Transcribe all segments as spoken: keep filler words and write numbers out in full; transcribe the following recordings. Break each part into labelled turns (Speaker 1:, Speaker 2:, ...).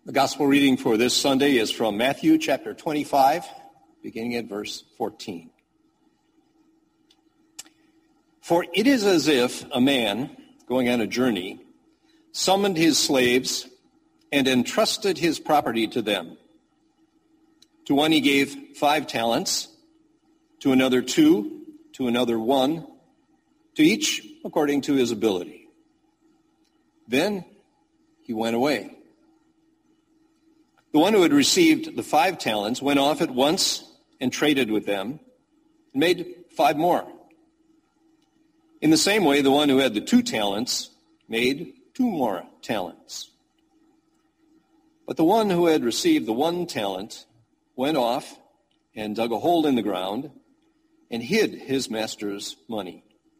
Speaker 1: The gospel reading for this Sunday is from Matthew chapter twenty-five, beginning at verse fourteen. For it is as if a man going on a journey summoned his slaves and entrusted his property to them. To one he gave five talents, to another two, to another one, to each according to his ability. Then he went away. The one who had received the five talents went off at once and traded with them and made five more. In the same way, the one who had the two talents made two more talents. But the one who had received the one talent went off and dug a hole in the ground and hid his master's money.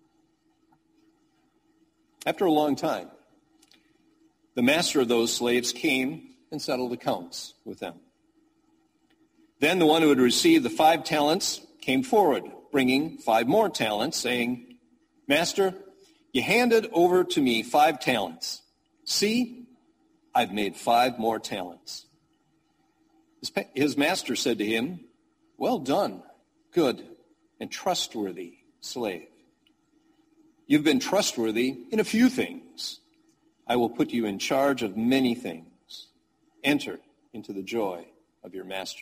Speaker 1: After a long time, the master of those slaves came and settled accounts with them. Then the one who had received the five talents came forward, bringing five more talents, saying, Master, you handed over to me five talents. See, I've made five more talents. His, his master said to him, Well done, good and trustworthy slave. You've been trustworthy in a few things. I will put you in charge of many things. Enter into the joy of your master.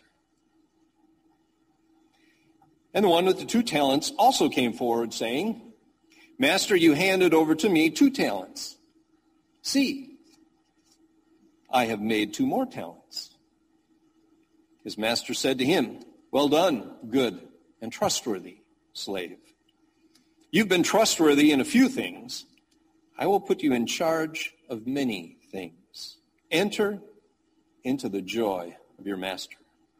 Speaker 1: And the one with the two talents also came forward, saying, Master, you handed over to me two talents. See, I have made two more talents. His master said to him, Well done, good and trustworthy slave. You've been trustworthy in a few things. I will put you in charge of many things. Enter into the joy of your master.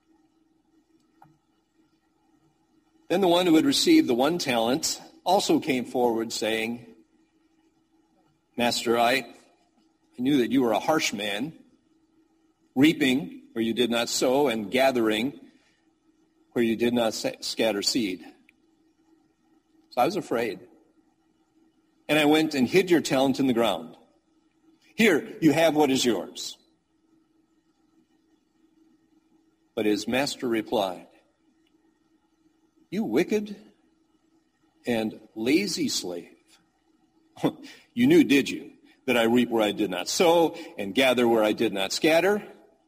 Speaker 1: Then the one who had received the one talent also came forward, saying, Master, I, I knew that you were a harsh man, reaping where you did not sow and gathering where you did not scatter seed. So I was afraid. And I went and hid your talent in the ground. Here, you have what is yours. But his master replied, You wicked and lazy slave. You knew, did you, that I reap where I did not sow and gather where I did not scatter?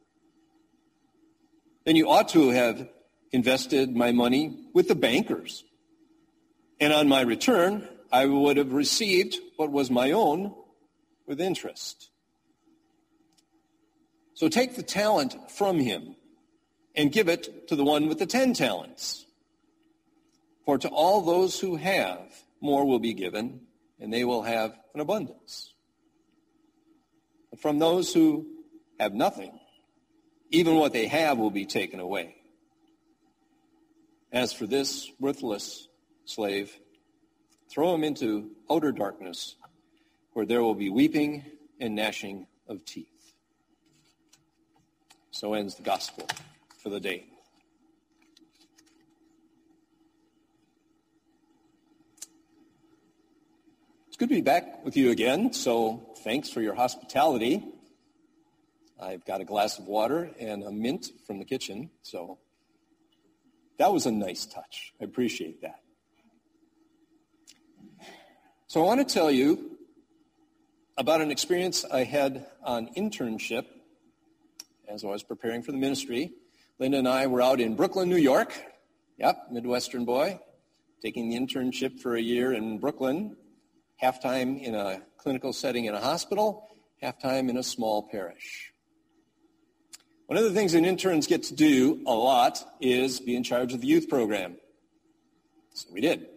Speaker 1: Then you ought to have invested my money with the bankers. And on my return, I would have received what was my own with interest. So take the talent from him and give it to the one with the ten talents. For to all those who have, more will be given, and they will have an abundance. But from those who have nothing, even what they have will be taken away. As for this worthless slave, throw him into outer darkness, where there will be weeping and gnashing of teeth. So ends the gospel for the day. It's good to be back with you again, so thanks for your hospitality. I've got a glass of water and a mint from the kitchen, so that was a nice touch. I appreciate that. So I want to tell you about an experience I had on internship as I was preparing for the ministry. Linda and I were out in Brooklyn, New York. Yep, Midwestern boy, taking the internship for a year in Brooklyn, half-time in a clinical setting in a hospital, half-time in a small parish. One of the things that interns get to do a lot is be in charge of the youth program. So we did.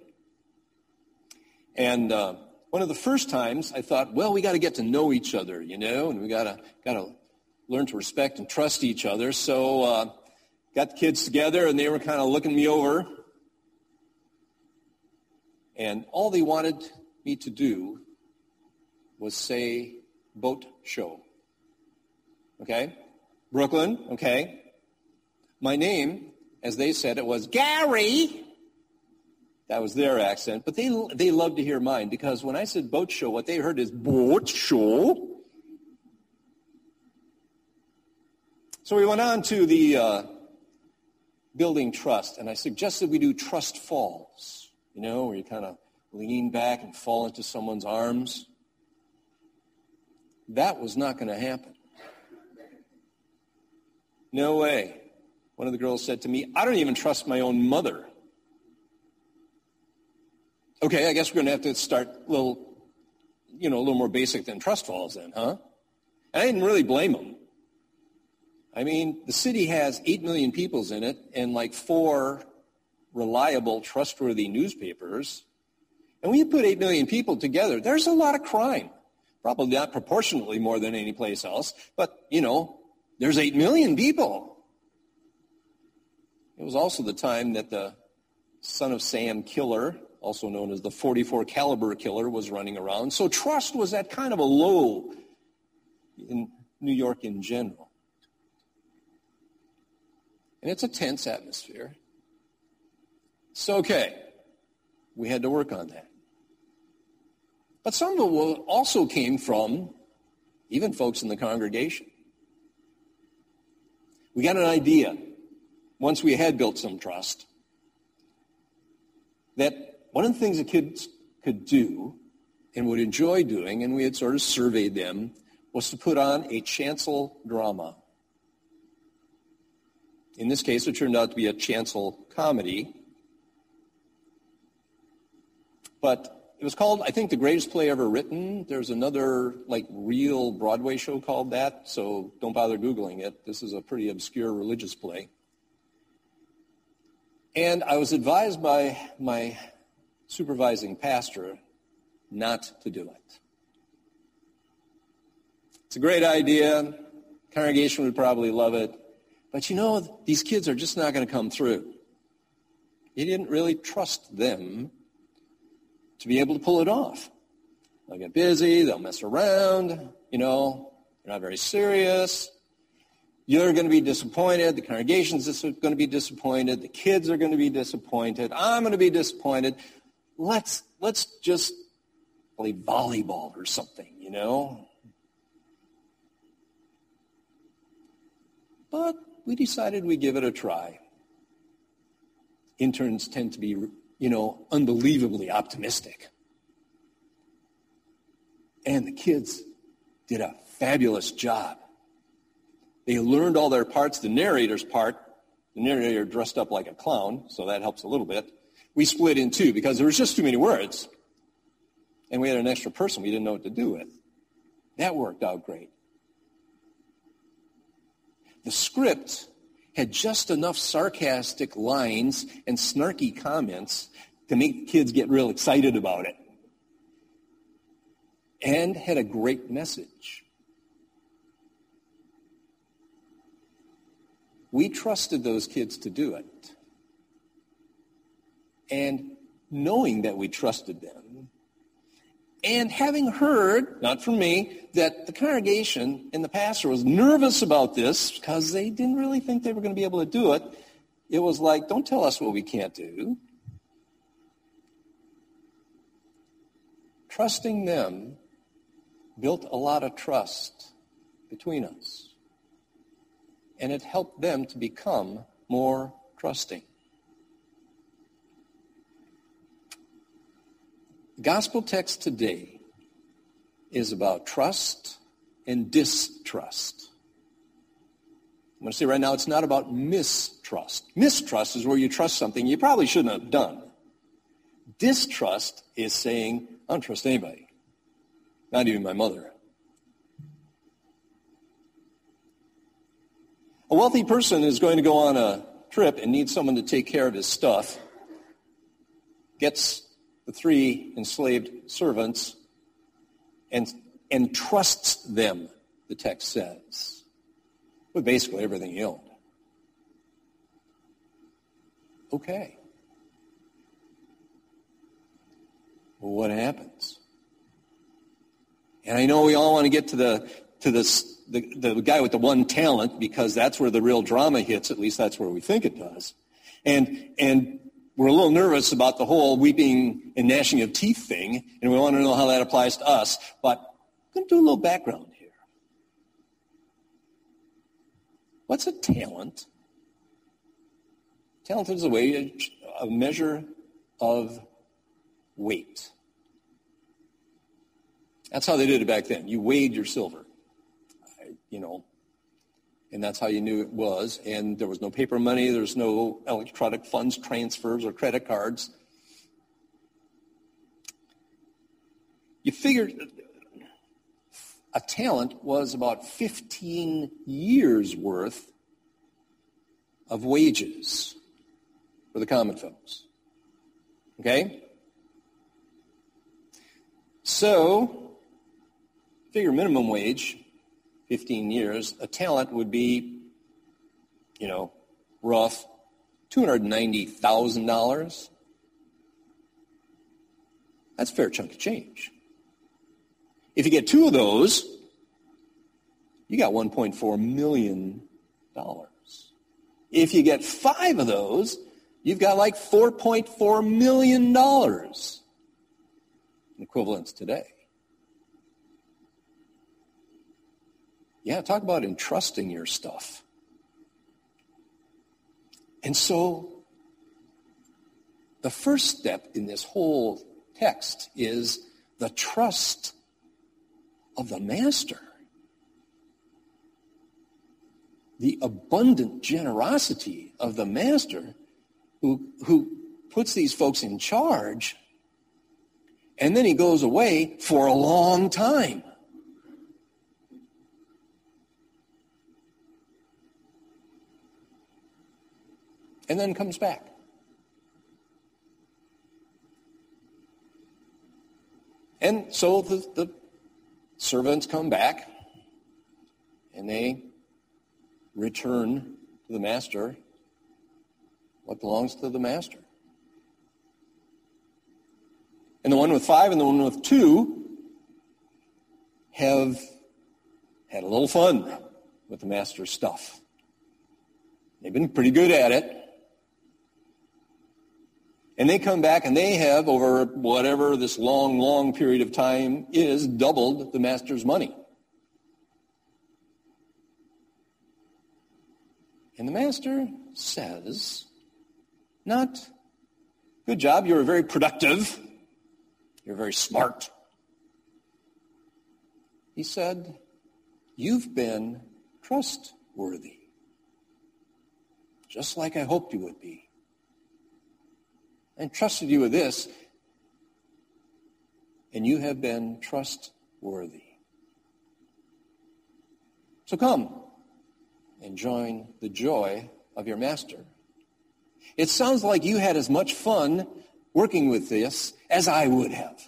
Speaker 1: And uh, one of the first times I thought, well, we got to get to know each other, you know, and we got to got to learn to respect and trust each other. So uh, got the kids together, and they were kind of looking me over. And all they wanted me to do was say boat show. Okay? Brooklyn, okay? My name, as they said it, was Gary. That was their accent. But they they loved to hear mine, because when I said boat show, what they heard is boat show. So we went on to the uh, building trust, and I suggested we do trust falls, you know, where you kind of lean back and fall into someone's arms. That was not going to happen. No way. One of the girls said to me, I don't even trust my own mother. Okay, I guess we're going to have to start a little, you know, a little more basic than trust falls then, huh? And I didn't really blame them. I mean, the city has eight million people in it and like four reliable, trustworthy newspapers. And when you put eight million people together, there's a lot of crime. Probably not proportionately more than any place else, but, you know, there's eight million people. It was also the time that the Son of Sam killer, also known as the forty-four caliber killer, was running around. So trust was at kind of a low in New York in general. And it's a tense atmosphere. So, okay, we had to work on that. But some of it also came from even folks in the congregation. We got an idea, once we had built some trust, that one of the things the kids could do and would enjoy doing, and we had sort of surveyed them, was to put on a chancel drama. In this case, it turned out to be a chancel comedy. But it was called, I think, The Greatest Play Ever Written. There's another, like, real Broadway show called that, so don't bother Googling it. This is a pretty obscure religious play. And I was advised by my supervising pastor not to do it. It's a great idea. Congregation would probably love it. But you know, these kids are just not going to come through. He didn't really trust them to be able to pull it off. They'll get busy, they'll mess around, you know, they're not very serious. You're going to be disappointed, the congregation's going to be disappointed, the kids are going to be disappointed, I'm going to be disappointed. Let's let's just play volleyball or something, you know. But we decided we'd give it a try. Interns tend to be, you know, unbelievably optimistic. And the kids did a fabulous job. They learned all their parts. The narrator's part, the narrator dressed up like a clown, so that helps a little bit. We split in two because there was just too many words. And we had an extra person we didn't know what to do with. That worked out great. The script had just enough sarcastic lines and snarky comments to make kids get real excited about it. And had a great message. We trusted those kids to do it. And knowing that we trusted them, and having heard, not from me, that the congregation and the pastor was nervous about this because they didn't really think they were going to be able to do it, it was like, don't tell us what we can't do. Trusting them built a lot of trust between us. And it helped them to become more trusting. The gospel text today is about trust and distrust. I'm going to say right now it's not about mistrust. Mistrust is where you trust something you probably shouldn't have done. Distrust is saying, I don't trust anybody, not even my mother. A wealthy person is going to go on a trip and needs someone to take care of his stuff, gets the three enslaved servants, and, and trusts them, the text says, with basically everything he owned. Okay. Well, what happens? And I know we all want to get to the to this, the, the guy with the one talent because that's where the real drama hits. At least that's where we think it does. And and we're a little nervous about the whole weeping and gnashing of teeth thing, and we want to know how that applies to us. But I'm going to do a little background here. What's a talent? Talent is a way, a measure of weight. That's how they did it back then. You weighed your silver, you know, and that's how you knew it was. And there was no paper money. There was no electronic funds transfers or credit cards. You figured a talent was about fifteen years worth of wages for the common folks. Okay? So, figure minimum wage, fifteen years. A talent would be, you know, rough, two hundred ninety thousand dollars. That's a fair chunk of change. If you get two of those, you got one point four million dollars. If you get five of those, you've got like four point four million dollars in equivalents today. Yeah, talk about entrusting your stuff. And so, the first step in this whole text is the trust of the master. The abundant generosity of the master who, who puts these folks in charge, and then he goes away for a long time. And then comes back. And so the, the servants come back, and they return to the master what belongs to the master. And the one with five and the one with two have had a little fun with the master's stuff. They've been pretty good at it. And they come back and they have, over whatever this long, long period of time is, doubled the master's money. And the master says, not, good job, you were very productive, you're very smart. He said, you've been trustworthy, just like I hoped you would be. I entrusted you with this, and you have been trustworthy. So come and join the joy of your master. It sounds like you had as much fun working with this as I would have.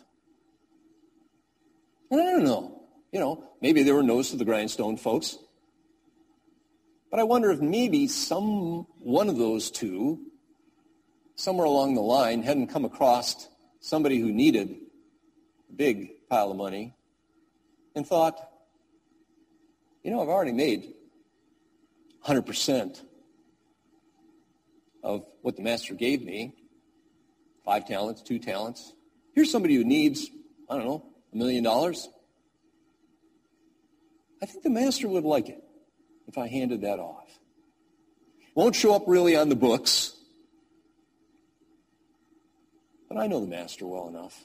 Speaker 1: And I don't know. You know, maybe there were nose to the grindstone folks. But I wonder if maybe some one of those two, somewhere along the line, hadn't come across somebody who needed a big pile of money and thought, you know, I've already made one hundred percent of what the master gave me, five talents, two talents. Here's somebody who needs, I don't know, a million dollars. I think the master would like it if I handed that off. Won't show up really on the books, but I know the master well enough.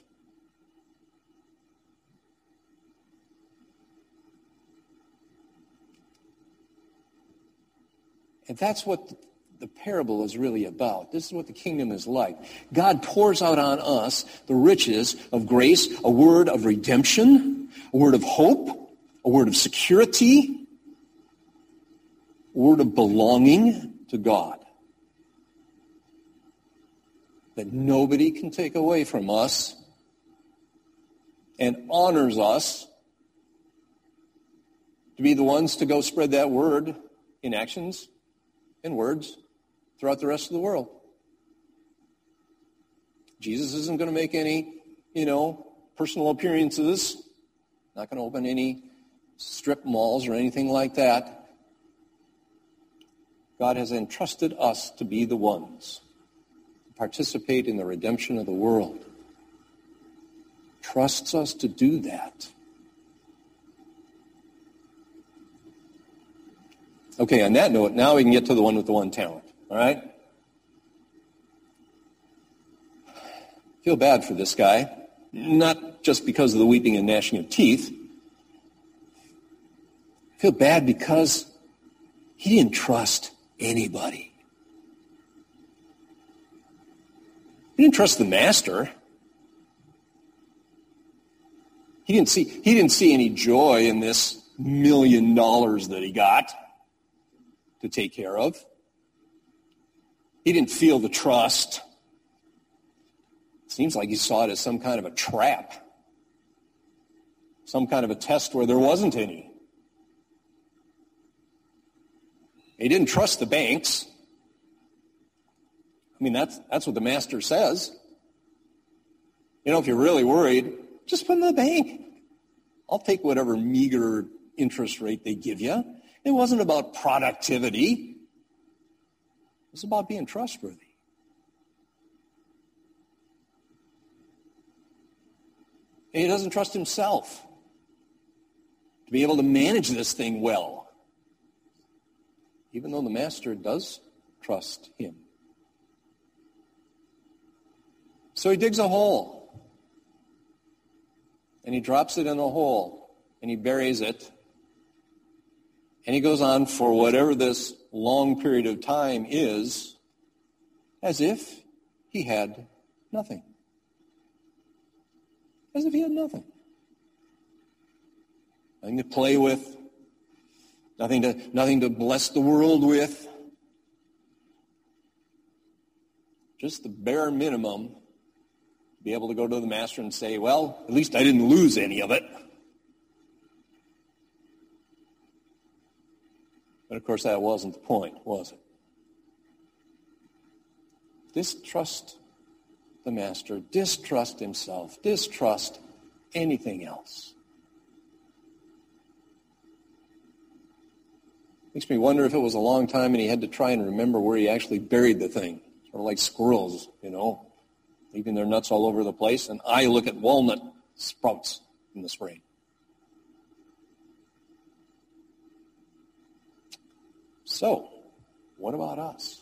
Speaker 1: And that's what the parable is really about. This is what the kingdom is like. God pours out on us the riches of grace, a word of redemption, a word of hope, a word of security, a word of belonging to God that nobody can take away from us, and honors us to be the ones to go spread that word in actions and words throughout the rest of the world. Jesus isn't going to make any, you know, personal appearances, not going to open any strip malls or anything like that. God has entrusted us to be the ones to participate in the redemption of the world. Trusts us to do that. Okay, on that note, now we can get to the one with the one talent, all right? Feel bad for this guy, not just because of the weeping and gnashing of teeth. Feel bad because he didn't trust anybody. He didn't trust the master. He didn't see, he didn't see any joy in this million dollars that he got to take care of. He didn't feel the trust. It seems like he saw it as some kind of a trap, some kind of a test where there wasn't any. He didn't trust the banks. I mean, that's, that's what the master says. You know, if you're really worried, just put it in the bank. I'll take whatever meager interest rate they give you. It wasn't about productivity. It was about being trustworthy. And he doesn't trust himself to be able to manage this thing well, even though the master does trust him. So he digs a hole, and he drops it in a hole, and he buries it, and he goes on for whatever this long period of time is, as if he had nothing. As if he had nothing. Nothing to play with, nothing to, nothing to bless the world with. Just the bare minimum to be able to go to the master and say, well, at least I didn't lose any of it. But of course that wasn't the point, was it? Distrust the master, distrust himself, distrust anything else. Makes me wonder if it was a long time and he had to try and remember where he actually buried the thing. Sort of like squirrels, you know, leaving their nuts all over the place. And I look at walnut sprouts in the spring. So, what about us?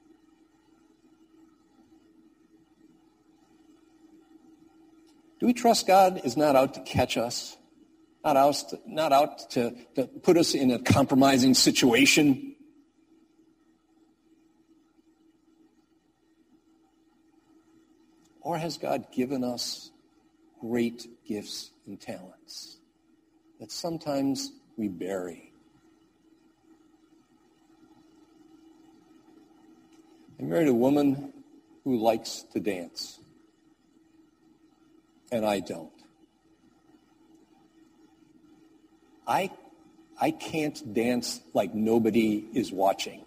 Speaker 1: Do we trust God is not out to catch us? Not out to, not out to, to put us in a compromising situation? Or has God given us great gifts and talents that sometimes we bury? I married a woman who likes to dance, and I don't. I, I can't dance like nobody is watching.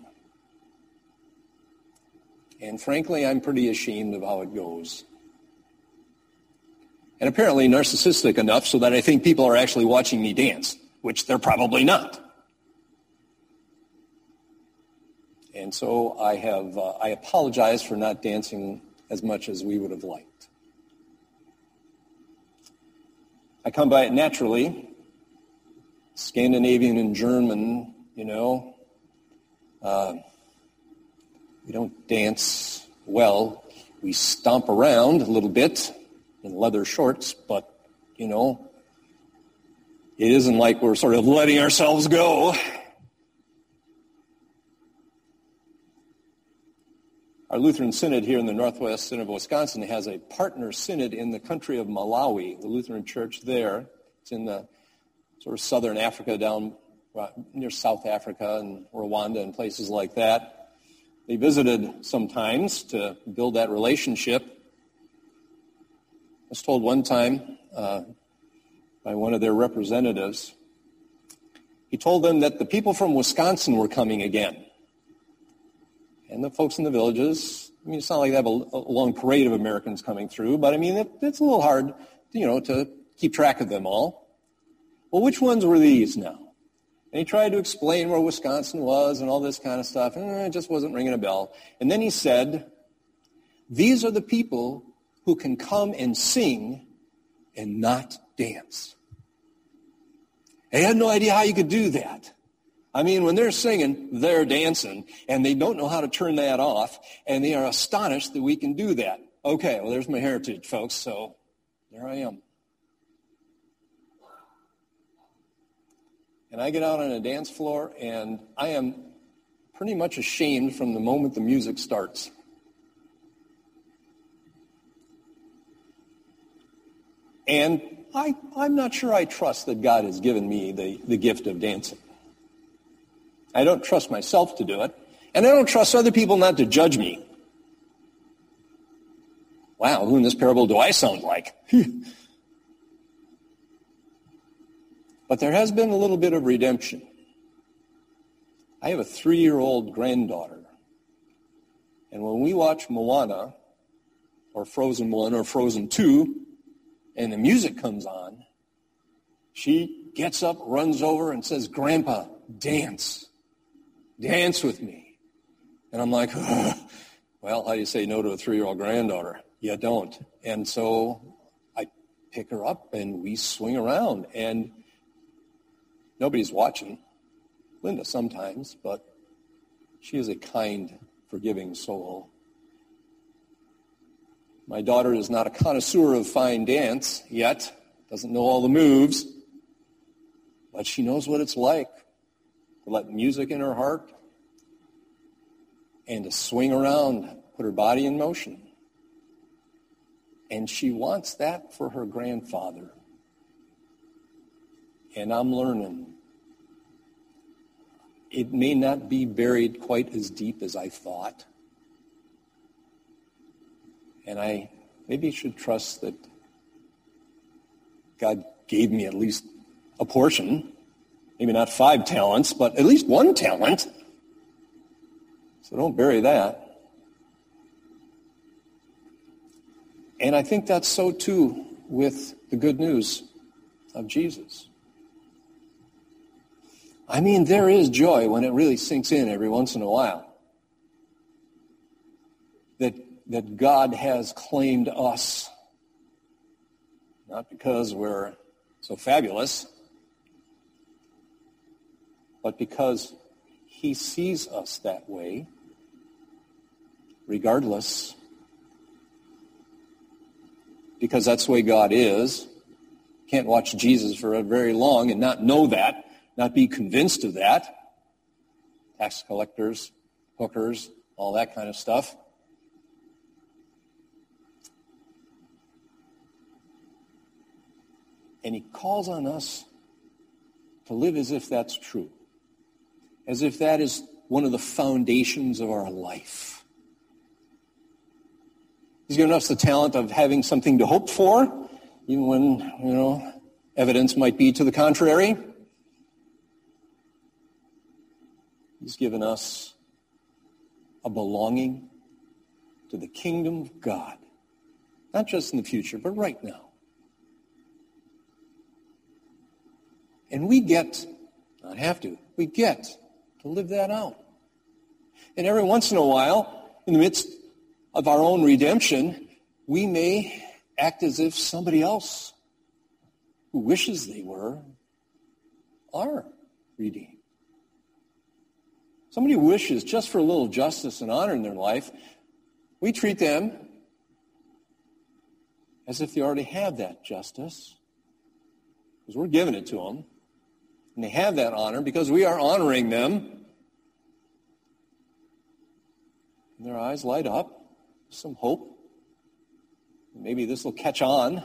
Speaker 1: And frankly, I'm pretty ashamed of how it goes. And apparently narcissistic enough so that I think people are actually watching me dance, which they're probably not. And so I have, uh, I apologize for not dancing as much as we would have liked. I come by it naturally. Scandinavian and German, you know. Uh, we don't dance well. We stomp around a little bit in leather shorts, but, you know, it isn't like we're sort of letting ourselves go. Our Lutheran Synod here in the Northwest Synod of Wisconsin has a partner synod in the country of Malawi, the Lutheran church there. It's in the sort of southern Africa, down near South Africa and Rwanda and places like that. They visited sometimes to build that relationship. I was told one time uh, by one of their representatives, he told them that the people from Wisconsin were coming again. And the folks in the villages, I mean, it's not like they have a, a long parade of Americans coming through, but I mean, it, it's a little hard, you know, to keep track of them all. Well, which ones were these now? And he tried to explain where Wisconsin was and all this kind of stuff, and it just wasn't ringing a bell. And then he said, these are the people who can come and sing and not dance. I had no idea how you could do that. I mean, when they're singing, they're dancing, and they don't know how to turn that off, and they are astonished that we can do that. Okay, well, there's my heritage, folks, so there I am. And I get out on a dance floor, and I am pretty much ashamed from the moment the music starts. And I, I'm not sure I trust that God has given me the, the gift of dancing. I don't trust myself to do it, and I don't trust other people not to judge me. Wow, who in this parable do I sound like? But there has been a little bit of redemption. I have a three-year-old granddaughter, and when we watch Moana, or Frozen one, or Frozen two, and the music comes on, she gets up, runs over, and says, "Grandpa, dance. Dance with me." And I'm like, oh, well, how do you say no to a three-year-old granddaughter? You don't. And so I pick her up, and we swing around, and nobody's watching. Linda sometimes, but she is a kind, forgiving soul. My daughter is not a connoisseur of fine dance yet, doesn't know all the moves, but she knows what it's like to let music in her heart and to swing around, put her body in motion. And she wants that for her grandfather. And I'm learning. It may not be buried quite as deep as I thought. And I maybe should trust that God gave me at least a portion, maybe not five talents, but at least one talent. So don't bury that. And I think that's so too with the good news of Jesus. I mean, there is joy when it really sinks in every once in a while. That that God has claimed us, not because we're so fabulous, but because he sees us that way, regardless, because that's the way God is. Can't watch Jesus for very long and not know that, not be convinced of that. Tax collectors, hookers, all that kind of stuff. And he calls on us to live as if that's true, as if that is one of the foundations of our life. He's given us the talent of having something to hope for, even when, you know, evidence might be to the contrary. He's given us a belonging to the kingdom of God, not just in the future, but right now. And we get, not have to, we get to live that out. And every once in a while, in the midst of our own redemption, we may act as if somebody else who wishes they were are redeemed. Somebody who wishes just for a little justice and honor in their life, we treat them as if they already have that justice, because we're giving it to them. And they have that honor because we are honoring them. And their eyes light up, some hope. Maybe this will catch on.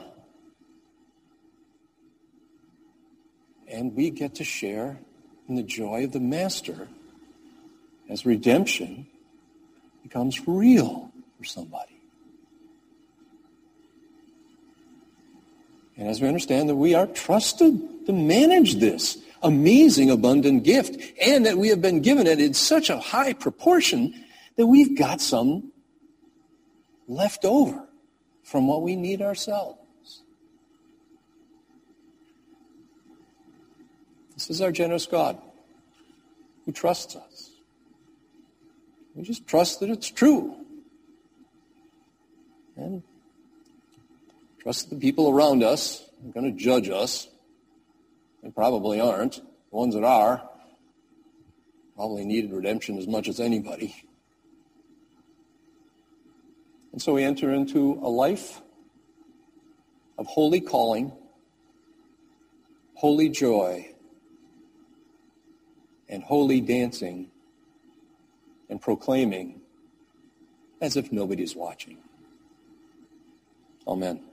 Speaker 1: And we get to share in the joy of the Master as redemption becomes real for somebody. And as we understand that we are trusted to manage this amazing, abundant gift, and that we have been given it in such a high proportion that we've got some left over from what we need ourselves. This is our generous God who trusts us. We just trust that it's true. And trust the people around us are going to judge us. They probably aren't. The ones that are, probably needed redemption as much as anybody. And so we enter into a life of holy calling, holy joy, and holy dancing and proclaiming as if nobody's watching. Amen.